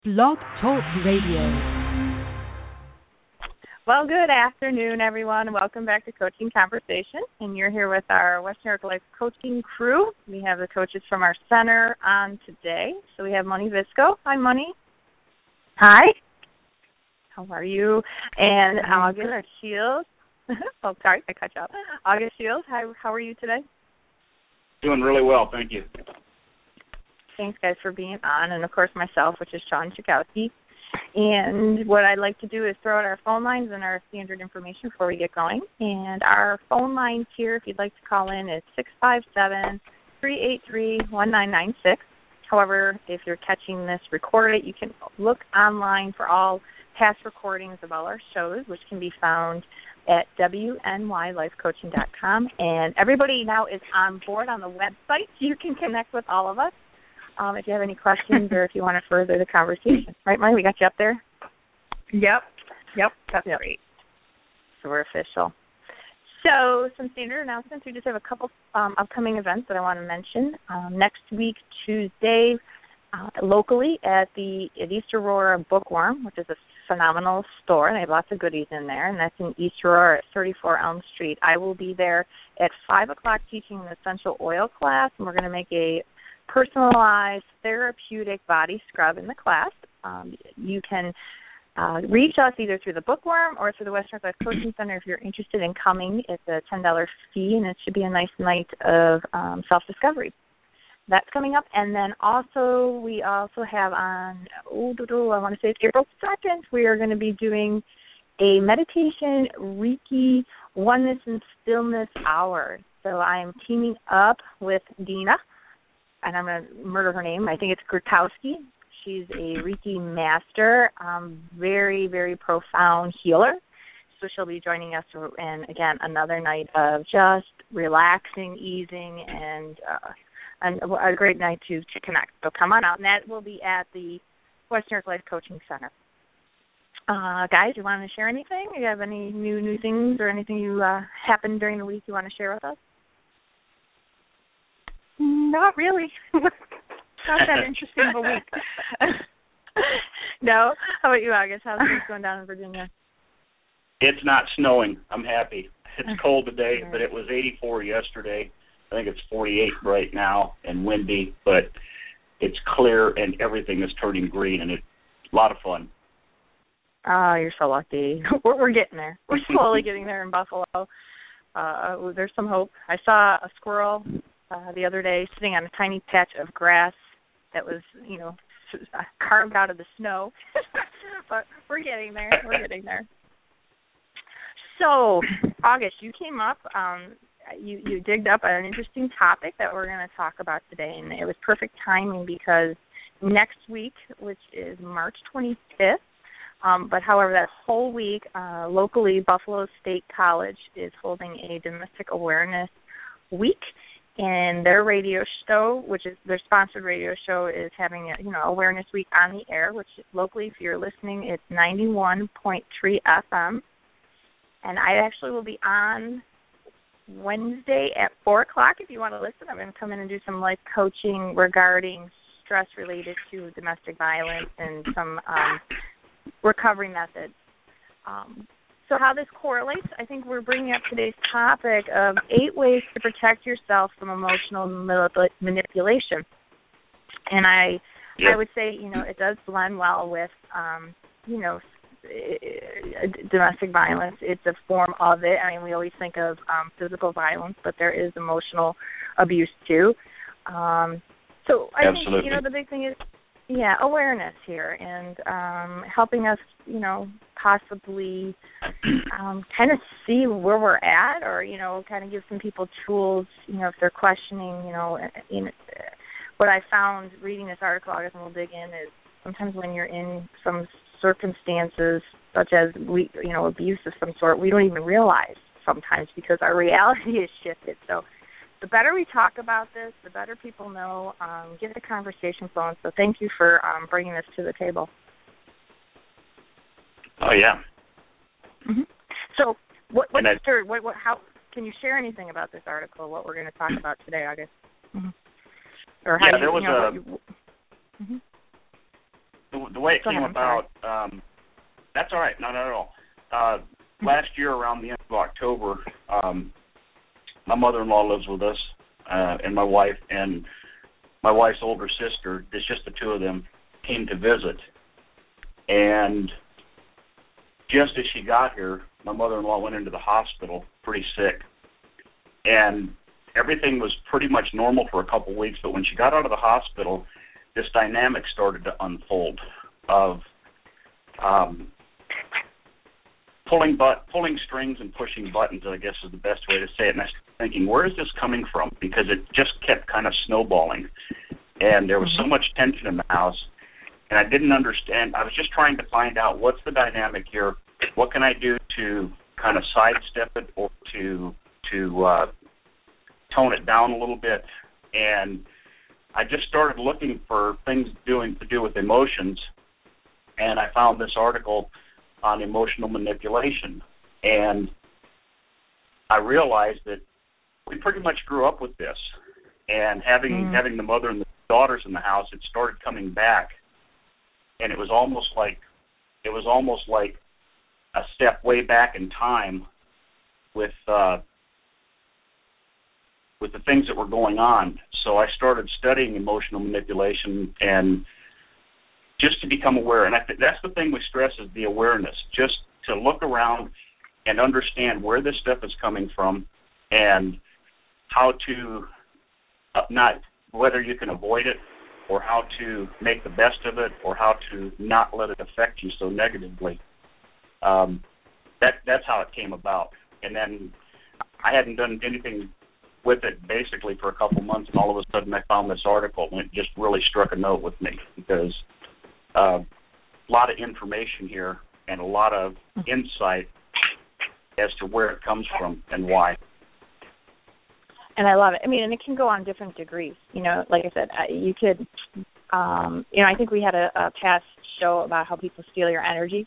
Blog Talk Radio. Well, good afternoon, everyone. Welcome back to Coaching Conversation. And you're here with our West New York Life coaching crew. We have the coaches from our center on today. So we have Moni Visco. Hi, Moni. Hi. How are you? And August Shields. Oh, sorry, I cut you off. August Shields, how are you today? Doing really well, thank you. Thanks, guys, for being on. And, of course, myself, which is Sean Chakowski. And what I'd like to do is throw out our phone lines and our standard information before we get going. And our phone lines here, if you'd like to call in, is 657-383-1996. However, if you're catching this recorded, you can look online for all past recordings of all our shows, which can be found at WNYLifeCoaching.com. And everybody now is on board on the website, so you can connect with all of us. If you have any questions or if you want to further the conversation. Right, Mike? We got you up there? Yep. That's great. So we're official. So some standard announcements. We just have a couple upcoming events that I want to mention. Next week, Tuesday, locally at East Aurora Bookworm, which is a phenomenal store, and they have lots of goodies in there, and that's in East Aurora at 34 Elm Street. I will be there at 5 o'clock teaching an essential oil class, and we're going to make a personalized therapeutic body scrub in the class. You can reach us either through the Bookworm or through the Western Life Coaching Center if you're interested in coming. It's a $10 fee, and it should be a nice night of self-discovery. That's coming up. And then also we also have on, I want to say it's April 2nd, we are going to be doing a meditation, Reiki, oneness and stillness hour. So I'm teaming up with Dina, and I'm going to murder her name. I think it's Grotowski. She's a Reiki master, very, very profound healer. So she'll be joining us, and again, another night of just relaxing, easing, and a great night to connect. So come on out, and that will be at the West New York Life Coaching Center. Guys, you want to share anything? You have any new things or anything you happened during the week you want to share with us? Not really. Not that interesting of a week. No? How about you, August? How's things going down in Virginia? It's not snowing. I'm happy. It's cold today, but it was 84 yesterday. I think it's 48 right now and windy, but it's clear and everything is turning green, and it's a lot of fun. Oh, you're so lucky. We're getting there. We're slowly getting there in Buffalo. There's some hope. I saw a squirrel the other day sitting on a tiny patch of grass that was, carved out of the snow. But we're getting there. So, August, you came up, you digged up an interesting topic that we're going to talk about today, and it was perfect timing because next week, which is March 25th, but however, that whole week, locally, Buffalo State College is holding a domestic awareness week. And their radio show, which is their sponsored radio show, is having Awareness Week on the air, which locally, if you're listening, it's 91.3 FM. And I actually will be on Wednesday at 4 o'clock if you want to listen. I'm going to come in and do some life coaching regarding stress related to domestic violence and some recovery methods. So how this correlates, I think we're bringing up today's topic of 8 ways to protect yourself from emotional manipulation. And I would say, it does blend well with, domestic violence. It's a form of it. I mean, we always think of physical violence, but there is emotional abuse too. So I Absolutely. think, the big thing is, awareness here and helping us, possibly kind of see where we're at or, kind of give some people tools, if they're questioning, what I found reading this article, I guess we'll dig in, is sometimes when you're in some circumstances such as, abuse of some sort, we don't even realize sometimes because our reality is shifted. So the better we talk about this, the better people know, get the conversation flowing. So thank you for bringing this to the table. Oh, yeah. Mm-hmm. So how can you share anything about this article, what we're going to talk about today, August? Mm-hmm. Or how there was Mm-hmm. the way it came about, that's all right, not at all. Last year around the end of October, my mother-in-law lives with us, and my wife's older sister, it's just the two of them, came to visit. And just as she got here, my mother-in-law went into the hospital pretty sick. And everything was pretty much normal for a couple weeks, but when she got out of the hospital, this dynamic started to unfold of pulling strings and pushing buttons, I guess is the best way to say it. And I started thinking, where is this coming from? Because it just kept kind of snowballing. And there was so much tension in the house, and I didn't understand. I was just trying to find out what's the dynamic here. What can I do to kind of sidestep it or to tone it down a little bit? And I just started looking for things to do with emotions, and I found this article on emotional manipulation. And I realized that we pretty much grew up with this. And having the mother and the daughters in the house, it started coming back. And it was almost like a step way back in time with the things that were going on. So I started studying emotional manipulation and just to become aware. And I think that's the thing we stress is the awareness, just to look around and understand where this stuff is coming from and how to not whether you can avoid it or how to make the best of it or how to not let it affect you so negatively. That's how it came about. And then I hadn't done anything with it basically for a couple months, and all of a sudden I found this article, and it just really struck a note with me because a lot of information here and a lot of insight as to where it comes from and why. And I love it. I mean, and it can go on different degrees. You know, like I said, you could, I think we had a past show about how people steal your energy.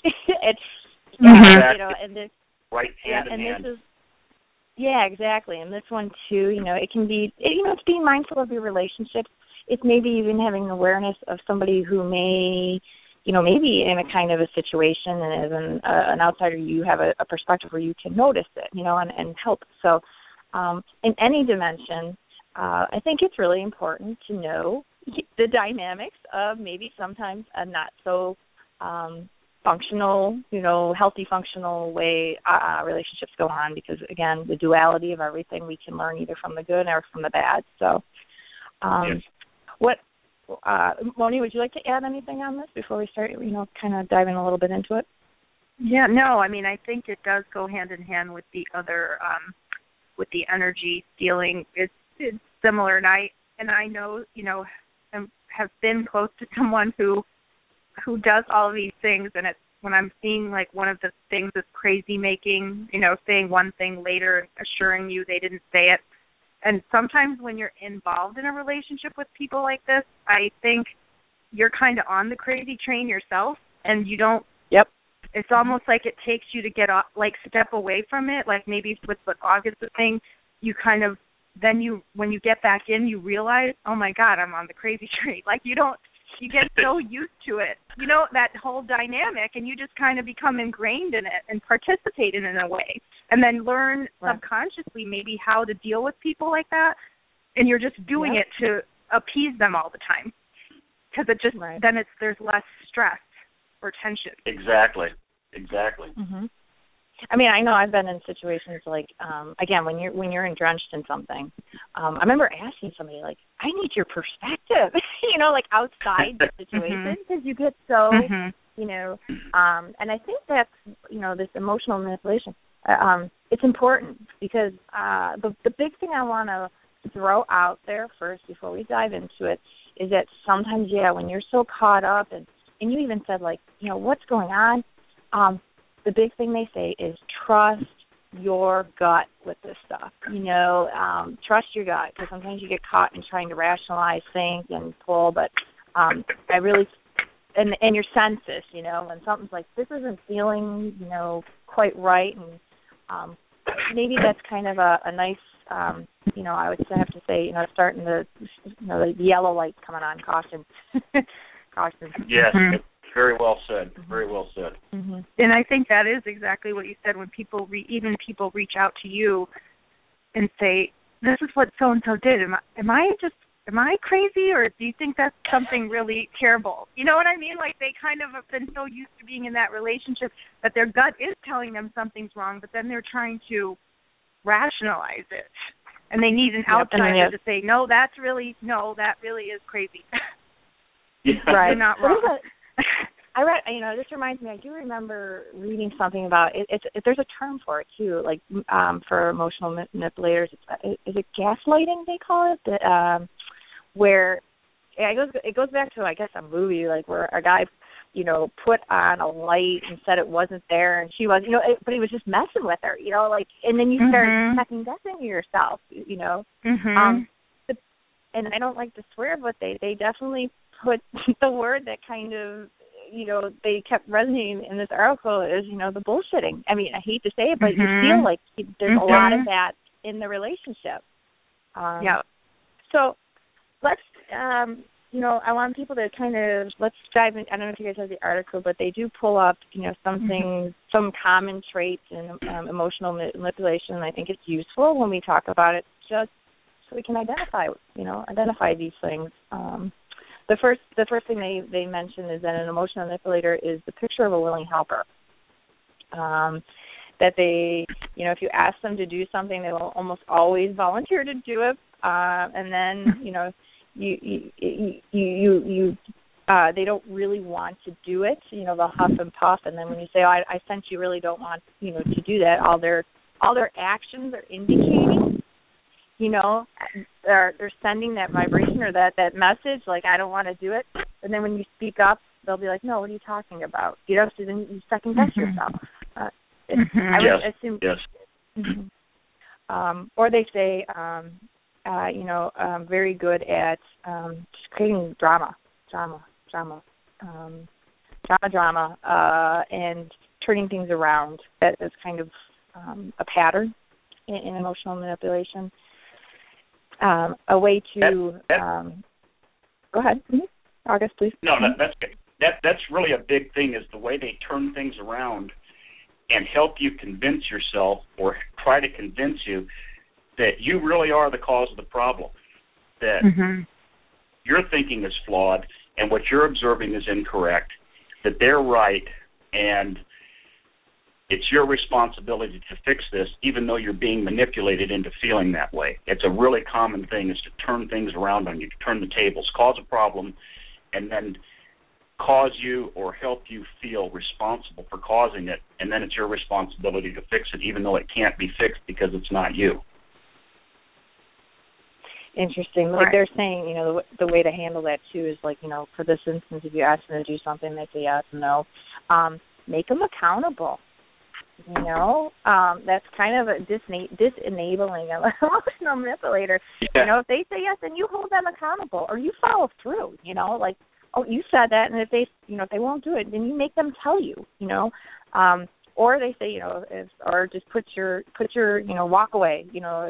You know, and this, right hand in hand. This is, yeah, exactly. And this one too, you know, it can be, it's being mindful of your relationships. It's maybe even having awareness of somebody who may, you know, maybe in a kind of a situation, and as an outsider, you have a perspective where you can notice it, you know, and help. So, in any dimension, I think it's really important to know the dynamics of maybe sometimes a not so functional, you know, healthy functional way relationships go on, because again, the duality of everything, we can learn either from the good or from the bad. So, yes. What, Moni, would you like to add anything on this before we start, you know, kind of diving a little bit into it? Yeah, no, I mean, I think it does go hand in hand with the other, with the energy stealing. It's similar, and I know, you know, have been close to someone who does all of these things, and it's when I'm seeing like one of the things is crazy making, you know, saying one thing later and assuring you they didn't say it. And sometimes when you're involved in a relationship with people like this, I think you're kind of on the crazy train yourself, and you don't. Yep. It's almost like it takes you to get off, like step away from it. Like maybe with what August was saying, you kind of when you get back in, you realize, oh my God, I'm on the crazy train. Like you get so used to it, you know, that whole dynamic, and you just kind of become ingrained in it and participate in it in a way, and then learn subconsciously maybe how to deal with people like that, and you're just doing it to appease them all the time, because it just then there's less stress or tension. Exactly. Mm-hmm. I mean, I know I've been in situations like, again, when you're drenched in something. I remember asking somebody, like, I need your perspective, you know, like outside the situation, because you get so, you know, and I think that's, you know, this emotional manipulation. It's important because the big thing I want to throw out there first before we dive into it is that sometimes, when you're so caught up, and you even said, like, you know, what's going on? The big thing they say is trust your gut with this stuff. You know, trust your gut, because sometimes you get caught in trying to rationalize things and pull. But I really, and your senses, you know, when something's like, this isn't feeling, you know, quite right, and maybe that's kind of a nice, you know, I would have to say, you know, starting the, you know, the yellow lights coming on, caution. Caution. Yes, Very well said. Very well said. Mm-hmm. And I think that is exactly what you said when people people reach out to you and say, "This is what so and so did. Am I crazy, or do you think that's something really terrible?" You know what I mean? Like, they kind of have been so used to being in that relationship that their gut is telling them something's wrong, but then they're trying to rationalize it, and they need an outsider to say, "No, that really is crazy." Yeah. Right. You're not wrong. I read, this reminds me, I do remember reading something about it. There's a term for it too, like for emotional manipulators. Is it gaslighting they call it? That where it goes back to, I guess, a movie, like where a guy, put on a light and said it wasn't there, and she was, but he was just messing with her, like, and then you start second guessing yourself, Mm-hmm. And I don't like to swear, but they definitely put the word that kind of, they kept resonating in this article is, the bullshitting. I mean, I hate to say it, but you feel like there's a lot of that in the relationship. Yeah. So let's, I want people to kind of, let's dive in. I don't know if you guys have the article, but they do pull up, some things, some common traits in emotional manipulation. I think it's useful when we talk about it, just so we can identify these things. The first thing they mention is that an emotional manipulator is the picture of a willing helper. That they, if you ask them to do something, they will almost always volunteer to do it. And then, they don't really want to do it. They'll huff and puff. And then when you say, "Oh, I sense you really don't want, to do that," all their actions are indicating. They're sending that vibration or that message, like, "I don't want to do it." And then when you speak up, they'll be like, "No, what are you talking about?" So then you second guess yourself. I would assume. Yes. Or they say, very good at just creating drama, and turning things around. That is kind of a pattern in emotional manipulation. A way to go ahead, August, please. No, that's good. That's really a big thing, is the way they turn things around and help you convince yourself, or try to convince you, that you really are the cause of the problem, that your thinking is flawed and what you're observing is incorrect, that they're right, and it's your responsibility to fix this, even though you're being manipulated into feeling that way. It's a really common thing, is to turn things around on you, to turn the tables, cause a problem, and then cause you or help you feel responsible for causing it, and then it's your responsibility to fix it, even though it can't be fixed because it's not you. Interesting. Like they're saying, the way to handle that too is, like, for this instance, if you ask them to do something, they say yes and no. Make them accountable. That's kind of a disenabling of an emotional manipulator. Yeah. If they say yes, then you hold them accountable, or you follow through. Like, "Oh, you said that," and if they won't do it, then you make them tell you. Or they say, or just put your walk away.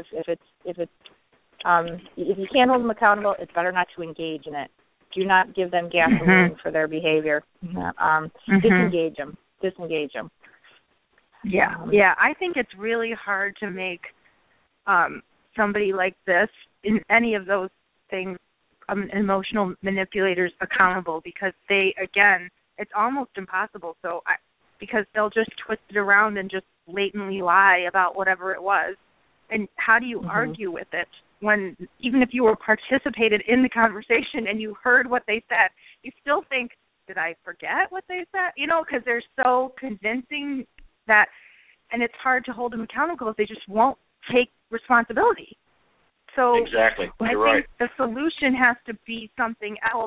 If you can't hold them accountable, it's better not to engage in it. Do not give them gasoline for their behavior. Disengage them. Yeah. I think it's really hard to make somebody like this, in any of those things, emotional manipulators, accountable, because it's almost impossible. Because they'll just twist it around and just blatantly lie about whatever it was. And how do you argue with it when, even if you were participated in the conversation and you heard what they said, you still think, "Did I forget what they said?" Because they're so convincing that, and it's hard to hold them accountable if they just won't take responsibility. So exactly, you're I right. think the solution has to be something else,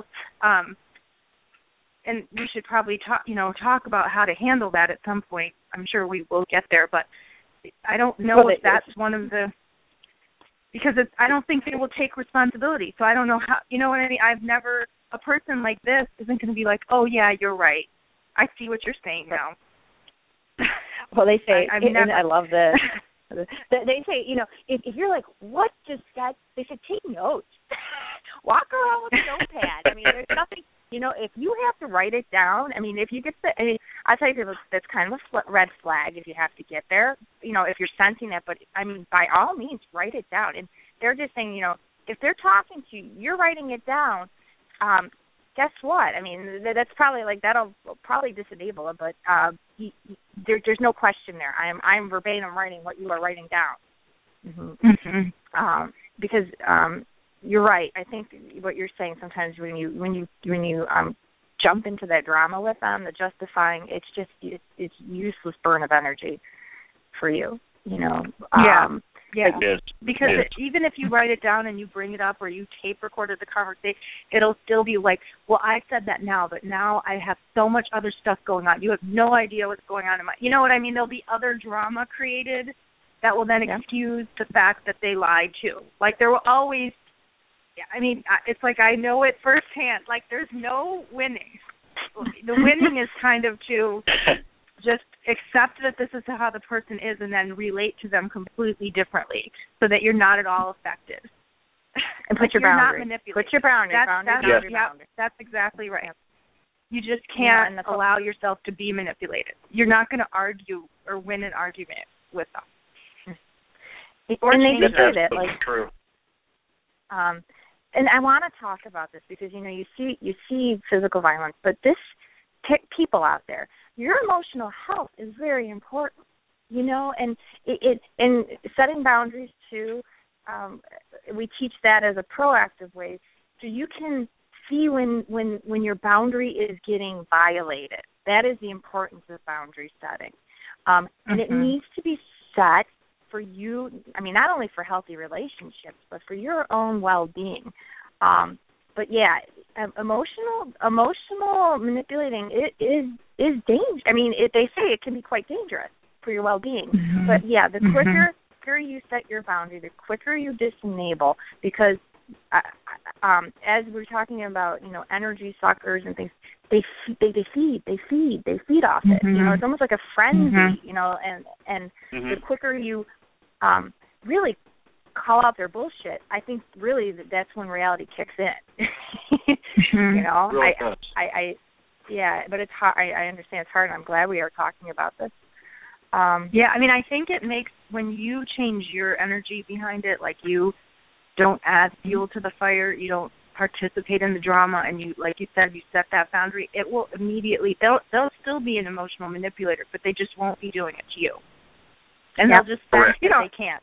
and we should probably talk about how to handle that at some point. I'm sure we will get there, but I don't know if that's one of the, because I don't think they will take responsibility. So I don't know how, you know what I mean? A person like this isn't going to be like, "Oh yeah, you're right. I see what you're saying now." Well, they say, and I love this. They say, if you're like, "What just that?" They said, take notes. Walk around with a notepad. I mean, there's You know, if you have to write it down, I mean, if you get I tell you people, that's kind of a red flag if you have to get there, you know, if you're sensing that. But, I mean, by all means, write it down. And they're just saying, you know, if they're talking to you, you're writing it down, guess what? I mean, that's probably, like, that'll probably disenable it, but there's no question there. I'm verbatim writing what you are writing down. Because you're right. I think what you're saying sometimes when you jump into that drama with them, the justifying, it's useless burn of energy for you. You know. Yeah. Because even if you write it down and you bring it up or you tape recorded the conversation, it'll still be like, well, I said that now, but now I have so much other stuff going on. You have no idea what's going on in my. You know what I mean? There'll be other drama created that will then excuse the fact that they lied too. Like there will always. I mean, it's like I know it firsthand. Like, there's no winning. The winning is kind of to just accept that this is how the person is and then relate to them completely differently so that you're not at all affected. And put your boundaries. Not manipulated. Put your boundaries. That's exactly right. You just can't allow yourself to be manipulated. You're not going to argue or win an argument with them. And they just say that, like, true. And I want to talk about this because, you know, you see physical violence, but people out there, your emotional health is very important, you know, and and setting boundaries too. We teach that as a proactive way, so you can see when your boundary is getting violated. That is the importance of boundary setting, and it needs to be set for you, I mean, not only for healthy relationships, but for your own well-being. But yeah, emotional manipulating is dangerous. I mean, they say it can be quite dangerous for your well-being. But yeah, the quicker you set your boundary, the quicker you disenable, because as we're talking about, you know, energy suckers and things, they feed off it. You know, it's almost like a frenzy. You know, and the quicker you really call out their bullshit, I think really that's when reality kicks in. You know, really but it's hard. I understand it's hard, and I'm glad we are talking about this. Yeah, I mean, I think it makes, when you change your energy behind it, like you don't add fuel to the fire, you don't participate in the drama, and you, like you said, you set that boundary, it will immediately, they'll still be an emotional manipulator, but they just won't be doing it to you. And they'll just think they can't.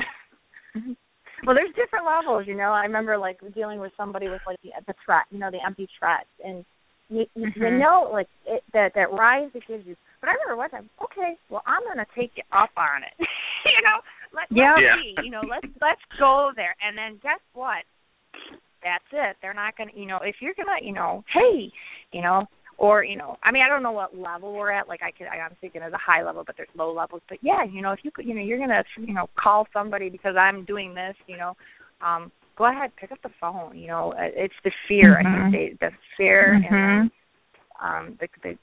Well, there's different levels, you know. I remember, like, dealing with somebody with, like, the threat, you know, the empty threat. And, you know, like, that rise it gives you. But I remember one time, okay, well, I'm going to take you up on it. You know, let's see, you know, let's go there. And then guess what? That's it. They're not going to, you know, if you're going to, you know, hey, you know, or, you know, I mean, I don't know what level we're at. Like, I'm thinking there's a high level, but there's low levels. But, yeah, you know, if you could, you know, you're going to, you know, call somebody because I'm doing this, you know, go ahead, pick up the phone. You know, it's the fear. I think the fear and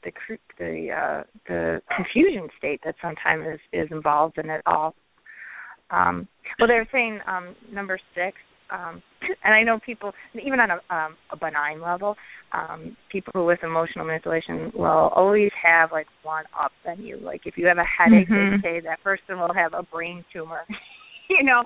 the confusion state that sometimes is involved in it all. Well, they're saying number 6. And I know people, even on a benign level, people with emotional manipulation will always have, like, one up than you. Like, if you have a headache, they say that person will have a brain tumor, you know.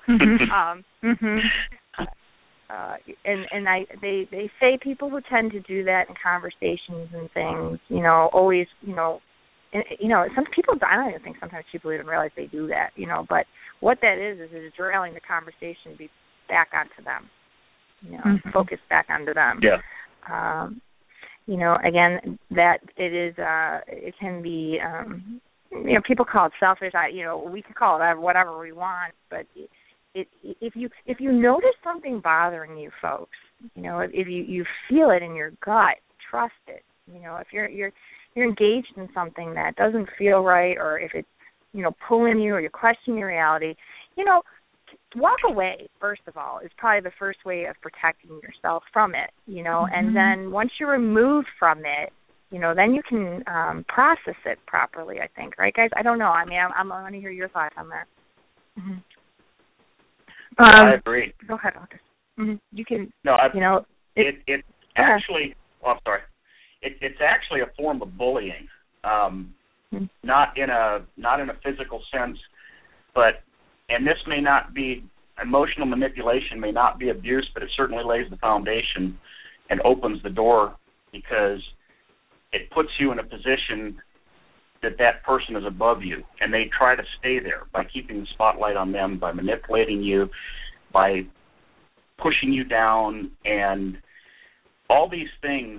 And they say people who tend to do that in conversations and things, you know, always, you know, some people, I don't even think sometimes people even realize they do that, you know, but what that is derailing the conversation back onto them, you know, focus back onto them. Yeah. You know, again, that it is, it can be, you know, people call it selfish. You know, we can call it whatever we want, but if you notice something bothering you, folks, you know, if you feel it in your gut, trust it. You know, if you're engaged in something that doesn't feel right, or if it's, you know, pulling you, or you're questioning your reality, you know, walk away, first of all, is probably the first way of protecting yourself from it, you know, and then once you're removed from it, you know, then you can process it properly, I think. Right, guys? I don't know. I mean, I want to hear your thoughts on that. I agree. Go ahead, August. You can, No, you know. It actually, I'm sorry. It's actually a form of bullying, not in a physical sense, and this may not be emotional manipulation, may not be abuse, but it certainly lays the foundation and opens the door because it puts you in a position that person is above you, and they try to stay there by keeping the spotlight on them, by manipulating you, by pushing you down, and all these things,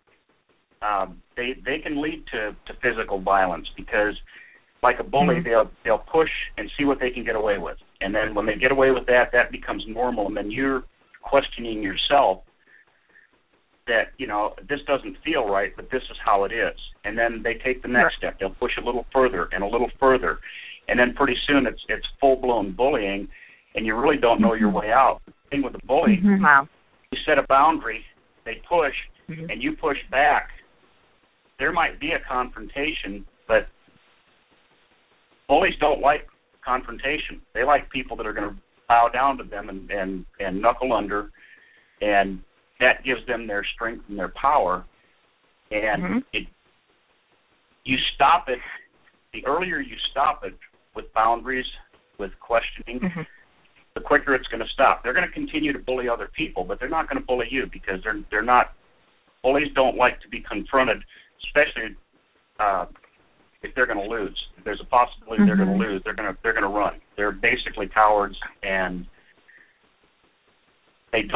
they can lead to physical violence because, like a bully, they'll push and see what they can get away with, and then when they get away with that, that becomes normal, and then you're questioning yourself that, this doesn't feel right, but this is how it is. And then they take the next step. They'll push a little further and a little further. And then pretty soon it's full-blown bullying, and you really don't know your way out. The thing with the bully, you set a boundary, they push, and you push back. There might be a confrontation, but bullies don't like confrontation. They like people that are going to bow down to them and knuckle under, and that gives them their strength and their power, and you stop it. The earlier you stop it with boundaries, with questioning, the quicker it's going to stop. They're going to continue to bully other people, but they're not going to bully you because they're not. Bullies don't like to be confronted, especially if they're going to lose. If there's a possibility they're going to lose, they're going to run. They're basically cowards, and they're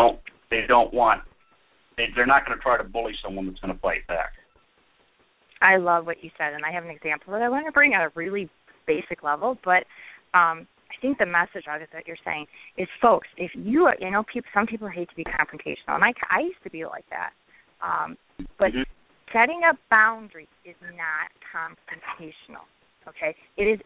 not going to try to bully someone that's going to fight back. I love what you said, and I have an example that I want to bring at a really basic level, but I think the message out of it that you're saying is, folks, if some people hate to be confrontational, and I used to be like that, but setting up boundaries is not confrontational. Okay, it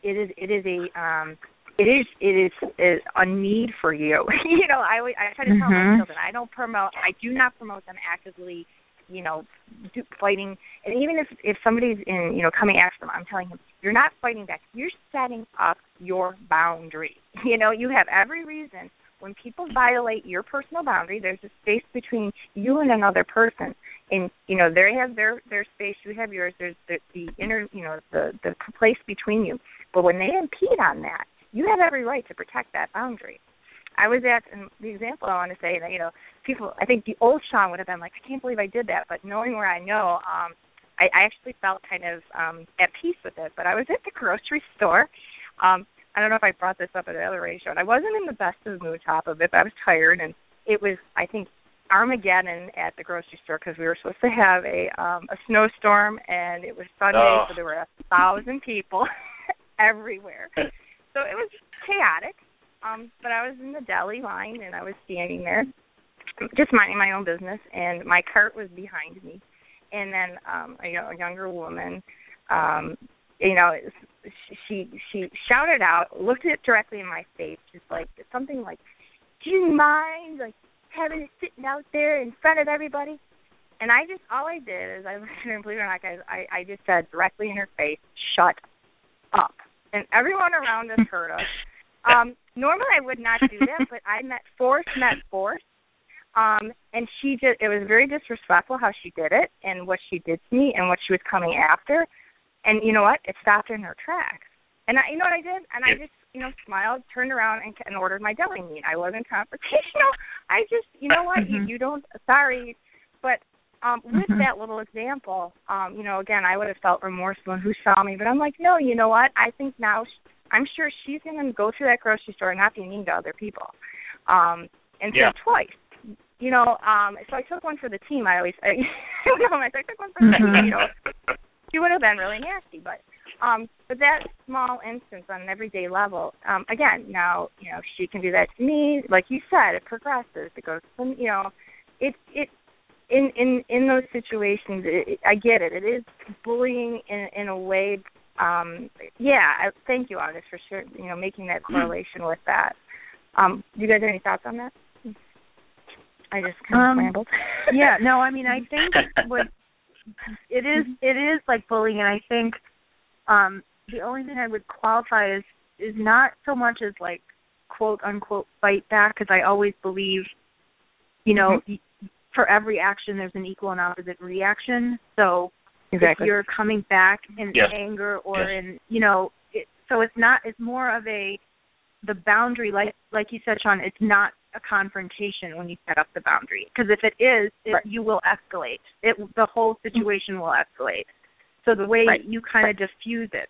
is a need for you. I try to tell my children, I do not promote them actively, fighting. And even if somebody's coming after them, I'm telling him, you're not fighting back. You're setting up your boundary. You have every reason. When people violate your personal boundary, there's a space between you and another person. And, they have their space, you have yours. There's the inner, the place between you. But when they impede on that, you have every right to protect that boundary. I was at, and the example I want to say that, people, I think the old Sean would have been like, I can't believe I did that. But knowing where I know, I actually felt kind of at peace with it. But I was at the grocery store. I don't know if I brought this up at the other radio show. And I wasn't in the best of mood top of it, but I was tired. And it was, I think, Armageddon at the grocery store because we were supposed to have a snowstorm, and it was Sunday, so there were 1,000 people everywhere. So it was chaotic, but I was in the deli line, and I was standing there just minding my own business, and my cart was behind me. And then a younger woman, she shouted out, looked it directly in my face, just like something like, do you mind, like, having it sitting out there in front of everybody? And all I did is I looked at her, and believe it or not, guys, I just said directly in her face, shut up. And everyone around us heard us. Normally I would not do that, but I met force. And it was very disrespectful how she did it and what she did to me and what she was coming after. And you know what? It stopped her in her tracks. And you know what I did? And I just, smiled, turned around, and ordered my deli meat. I wasn't confrontational. I just, you don't, sorry. But with that little example, again, I would have felt remorseful and who saw me. But I'm like, no, you know what? I think now I'm sure she's going to go through that grocery store and not be mean to other people. And think twice. So I took one for the team. I took one for the team, She would have been really nasty, but that small instance on an everyday level, again, now, she can do that to me. Like you said, it progresses. It goes from, in those situations, I get it. It is bullying in a way. Thank you, August, for sure, making that correlation with that. Do you guys have any thoughts on that? I just kind of rambled. I think what it is like bullying, and I think the only thing I would qualify is not so much as like quote unquote fight back, because I always believe, for every action there's an equal and opposite reaction. So exactly. if you're coming back in Yes. anger or Yes. in, so it's more of the boundary, like you said, Sean, it's not a confrontation when you set up the boundary. Because if it is, right. you will escalate. The whole situation will escalate. So the way right. you kind of diffuse it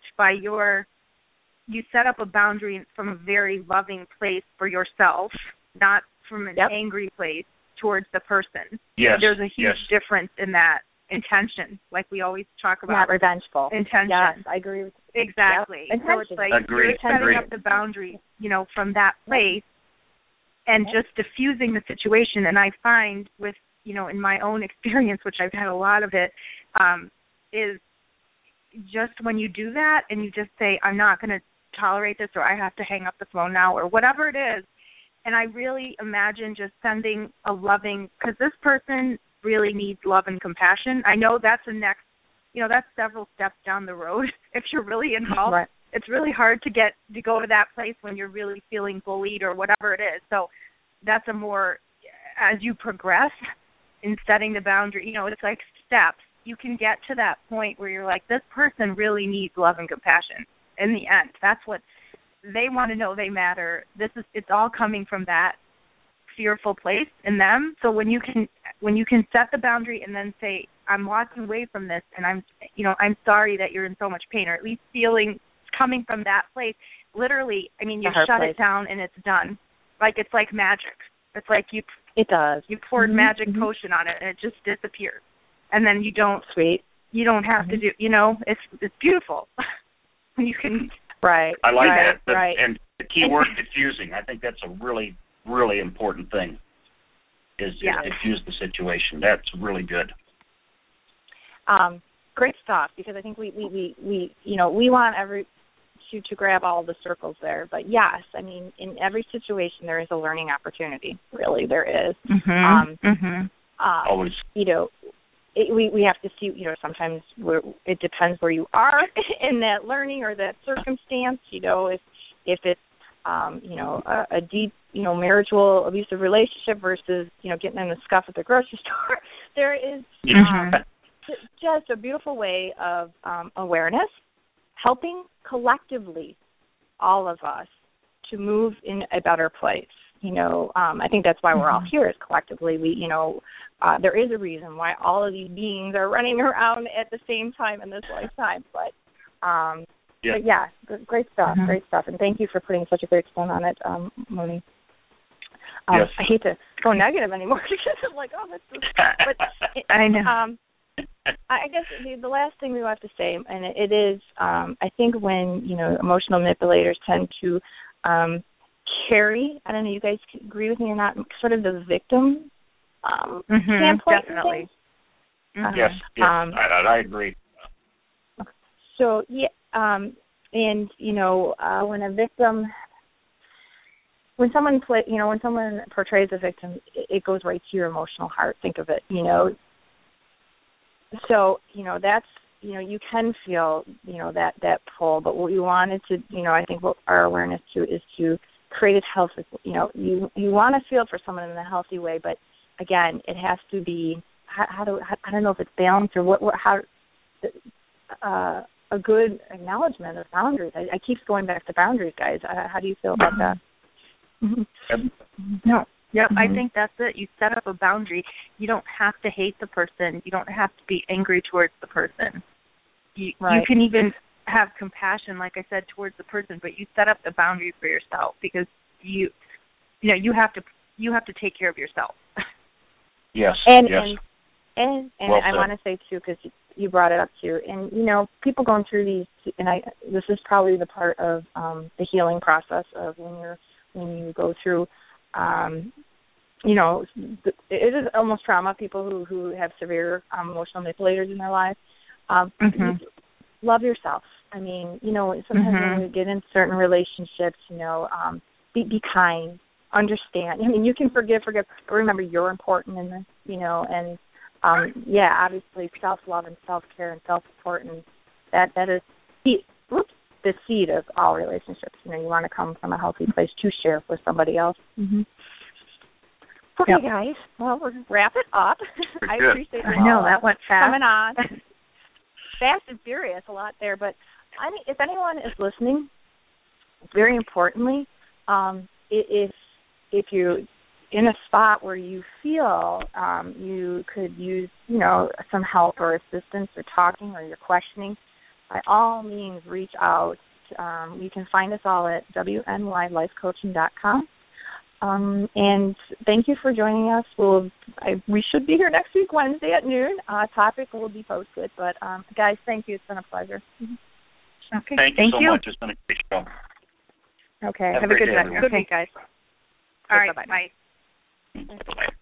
you set up a boundary from a very loving place for yourself, not from an angry place towards the person. Yes. There's a huge difference in that intention, like we always talk about. Not revengeful. Intention. Yes, I agree with you. Exactly. Yep. So it's like you're setting up the boundary, from that place and just diffusing the situation. And I find with, in my own experience, which I've had a lot of it, is just when you do that and you just say, I'm not going to tolerate this, or I have to hang up the phone now, or whatever it is. And I really imagine just sending a loving, because this person really needs love and compassion. I know that's the next, that's several steps down the road. If you're really involved, right. It's really hard to go to that place when you're really feeling bullied or whatever it is. So that's a more, as you progress in setting the boundary, it's like steps. You can get to that point where you're like, this person really needs love and compassion. In the end, that's what they want to know. They matter. It's all coming from that fearful place in them. So when you can set the boundary and then say, I'm walking away from this, and I'm sorry that you're in so much pain, or at least feeling coming from that place. Literally, you shut it down and it's done. Like it's like magic. It's like you poured magic potion on it and it just disappears. And then you don't have to do. It's beautiful. You can right. I like that. Right. And the key word, diffusing. I think that's a really, really important thing. Is diffuse the situation. That's really good. Great stuff, because I think we want to grab all the circles there. But yes, in every situation there is a learning opportunity. Really, there is. Always. We have to see, sometimes it depends where you are in that learning or that circumstance, if it's, a deep, marital abusive relationship versus, getting in the scuff at the grocery store. There is just a beautiful way of awareness, helping collectively all of us to move in a better place. I think that's why we're all here, is collectively. There is a reason why all of these beings are running around at the same time in this lifetime. But yeah, great stuff, great stuff. And thank you for putting such a great spin on it, Moni. Yes. I hate to go negative anymore because I'm like, oh, that's so but I know. I guess the last thing we have to say, and it is, I think when, emotional manipulators tend to carry, I don't know, you guys agree with me or not, sort of the victim standpoint. Definitely. Yes, I agree. So, and, when a victim, when someone portrays a victim, it goes right to your emotional heart, think of it, So, that's, you can feel, that pull, but what we wanted to, I think what our awareness to is to create a healthy, you want to feel for someone in a healthy way, but again, it has to be, I don't know if it's balanced or a good acknowledgement of boundaries. I keep going back to boundaries, guys. How do you feel about that? No. Yep, I think that's it. You set up a boundary. You don't have to hate the person. You don't have to be angry towards the person. You can even have compassion, like I said, towards the person, but you set up the boundary for yourself because you have to take care of yourself. Yes. And well I want to say too, because you brought it up too, and people going through these, and this is probably the part of the healing process of when you go through. It is almost trauma. People who have severe emotional manipulators in their lives. Love yourself. Sometimes when we get in certain relationships, be kind, understand. You can forgive, but remember you're important in this, and obviously self-love and self-care and self-support, and that is the seed of all relationships. You want to come from a healthy place to share with somebody else. Okay, guys. Well, we'll wrap it up. I appreciate it. I know, that went fast. Coming on. Fast and furious, a lot there. But if anyone is listening, very importantly, if you're in a spot where you feel you could use, some help or assistance or talking or you're questioning, by all means, reach out. You can find us all at WNYLifeCoaching.com. And thank you for joining us. We should be here next week, Wednesday at noon. Topic will be posted. But, guys, thank you. It's been a pleasure. Okay. Thank you so much. It's been a great show. Okay. Have a good day, night. Good week, guys. All right. Bye-bye. Bye. Bye-bye.